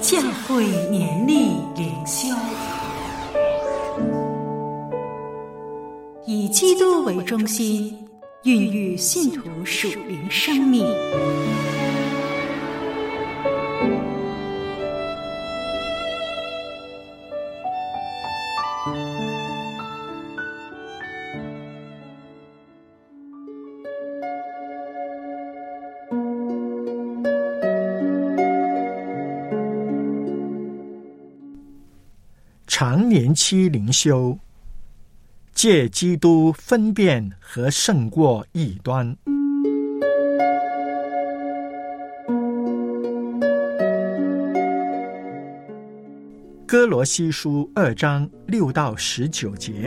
教会年历灵修，以基督为中心，孕育信徒属灵生命。 常年期灵修，借基督分辨和胜过异端。哥罗西书2章6到19节。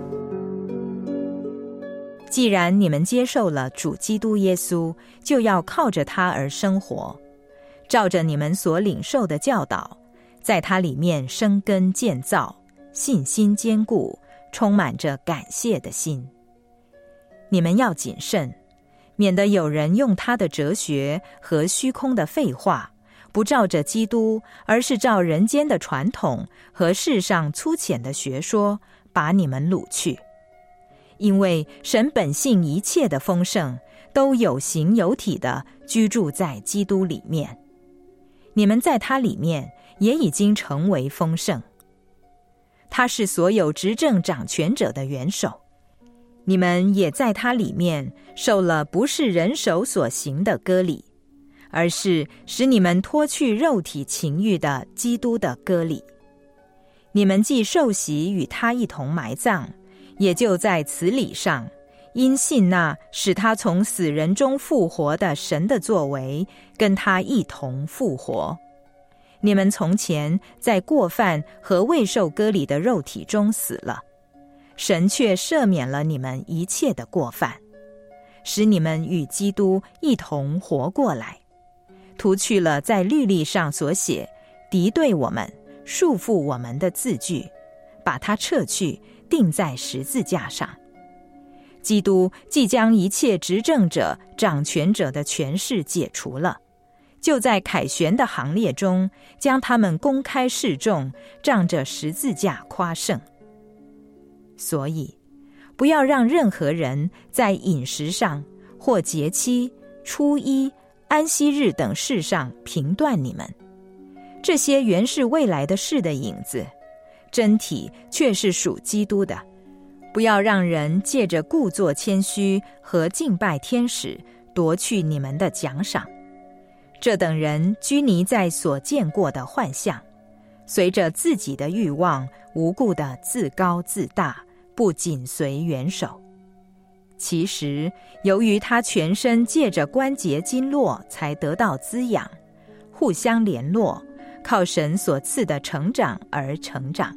既然你们接受了主基督耶稣，就要靠着他而生活，照着你们所领受的教导，在他里面生根建造，信心坚固，充满着感谢的心。你们要谨慎，免得有人用他的哲学和虚空的废话，不照着基督，而是照人间的传统和世上粗浅的学说，把你们掳去。因为神本性一切的丰盛，都有形有体的居住在基督里面。你们在他里面也已经成为丰盛。他是所有执政掌权者的元首，你们也在他里面受了不是人手所行的割礼，而是使你们脱去肉体情欲的基督的割礼。你们既受洗与他一同埋葬，也就在此礼上，因信那使他从死人中复活的神的作为，跟他一同复活。你们从前在过犯和未受割礼的肉体中死了，神却赦免了你们一切的过犯，使你们与基督一同活过来，涂去了在律例上所写敌对我们、束缚我们的字句，把它撤去，钉在十字架上。基督既将一切执政者、掌权者的权势解除了，就在凯旋的行列中，将他们公开示众，仗着十字架夸胜。所以，不要让任何人在饮食上或节期、初一、安息日等事上评断你们。这些原是未来的事的影子，真体却是属基督的。不要让人借着故作谦虚和敬拜天使，夺去你们的奖赏。这等人拘泥在所见过的幻象，随着自己的欲望，无故的自高自大，不紧随元首。其实，由于他全身借着关节经络才得到滋养，互相联络，靠神所赐的成长而成长。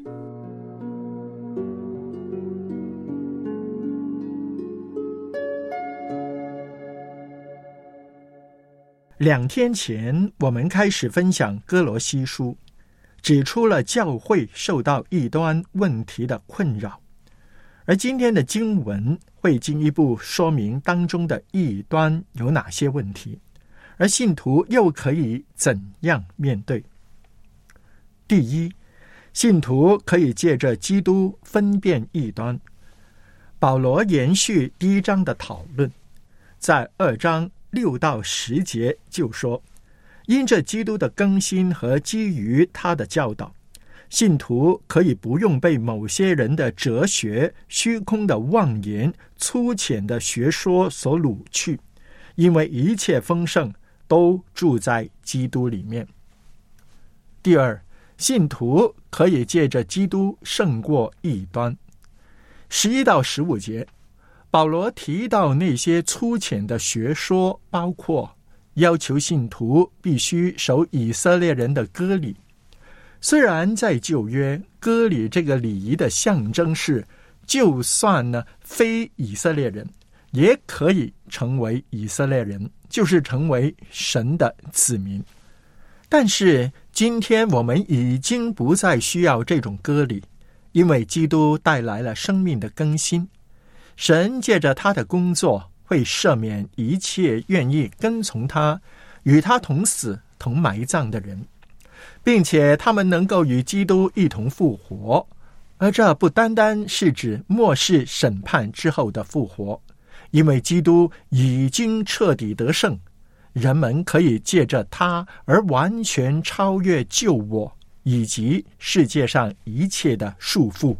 2天前，我们开始分享哥罗西书，指出了教会受到异端问题的困扰。而今天的经文会进一步说明当中的异端有哪些问题，而信徒又可以怎样面对。第一，信徒可以借着基督分辨异端。保罗延续第1章的讨论，在2章6到10节就说，因着基督的更新和基于他的教导，信徒可以不用被某些人的哲学、虚空的妄言、粗浅的学说所掳去，因为一切丰盛都住在基督里面。第二，信徒可以借着基督胜过异端。11到15节，保罗提到那些粗浅的学说，包括要求信徒必须守以色列人的割礼。虽然在旧约，割礼这个礼仪的象征是，就算呢非以色列人，也可以成为以色列人，就是成为神的子民。但是今天我们已经不再需要这种割礼，因为基督带来了生命的更新。神借着他的工作，会赦免一切愿意跟从他、与他同死同埋葬的人。 并且他们能够与基督一同复活，而这不单单是指末世审判之后的复活，因为基督已经彻底得胜，人们可以借着他而完全超越旧我以及世界上一切的束缚。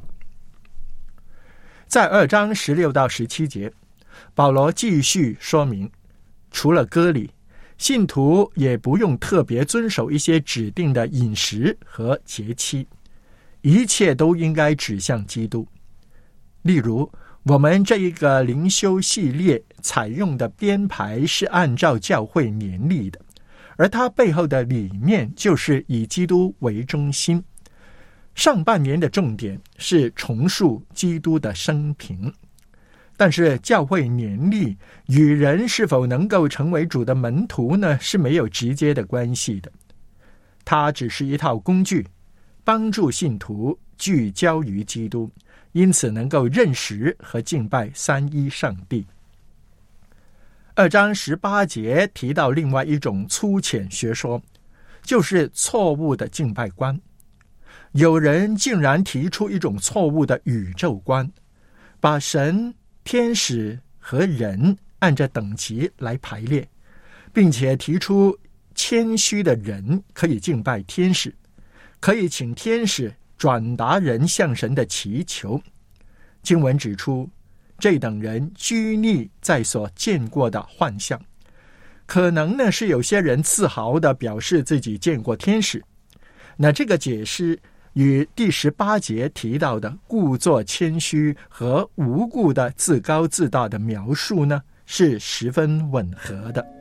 在2章16到17节，保罗继续说明，除了割礼，信徒也不用特别遵守一些指定的饮食和节期，一切都应该指向基督。例如，我们这一个灵修系列采用的编排是按照教会年历的，而它背后的理念就是以基督为中心。上半年的重点是重述基督的生平，但是教会年历与人是否能够成为主的门徒呢，是没有直接的关系的。它只是一套工具，帮助信徒聚焦于基督，因此能够认识和敬拜三一上帝。2章18节提到另外一种粗浅学说，就是错误的敬拜观。有人竟然提出一种错误的宇宙观，把神、天使和人按着等级来排列，并且提出谦虚的人可以敬拜天使，可以请天使转达人向神的祈求。经文指出，这等人拘泥在所见过的幻象，可能呢是有些人自豪地表示自己见过天使。那这个解释与第18节提到的故作谦虚和无故的自高自大的描述呢，是十分吻合的。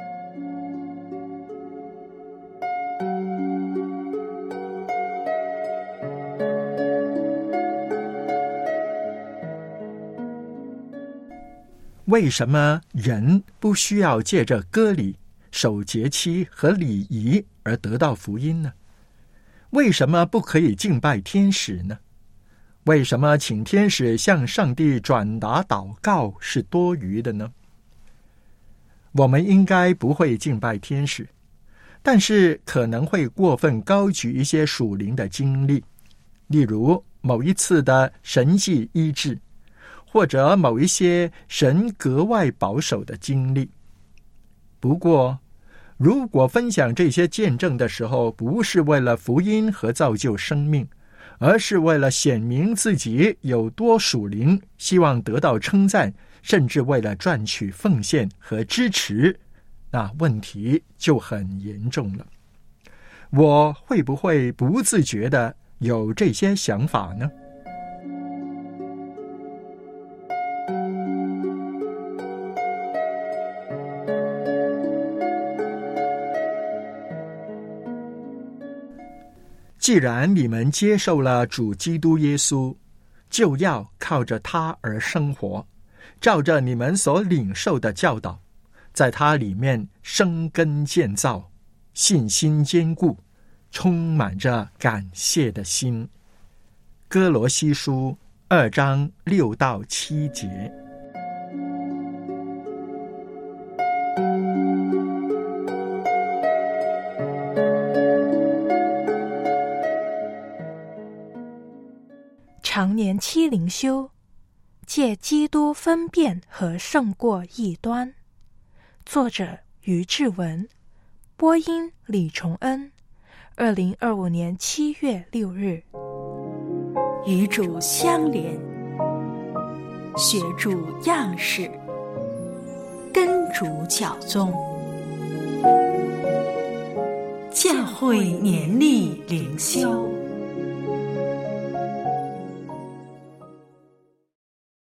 为什么人不需要借着割礼、守节期和礼仪而得到福音呢？为什么不可以敬拜天使呢？为什么请天使向上帝转达祷告是多余的呢？我们应该不会敬拜天使，但是可能会过分高举一些属灵的经历，例如某一次的神迹医治，或者某一些神格外保守的经历。不过，如果分享这些见证的时候，不是为了福音和造就生命，而是为了显明自己有多属灵，希望得到称赞，甚至为了赚取奉献和支持，那问题就很严重了。我会不会不自觉地有这些想法呢？既然你们接受了主基督耶稣，就要靠着他而生活，照着你们所领受的教导，在他里面生根建造，信心坚固，充满着感谢的心。哥罗西书2章6到7节。 常年期灵修，借基督分辨和胜过异端。作者于志文，播音李崇恩。2025年7月6日。 与主相连，学主样式，跟主教宗。教会年历灵修。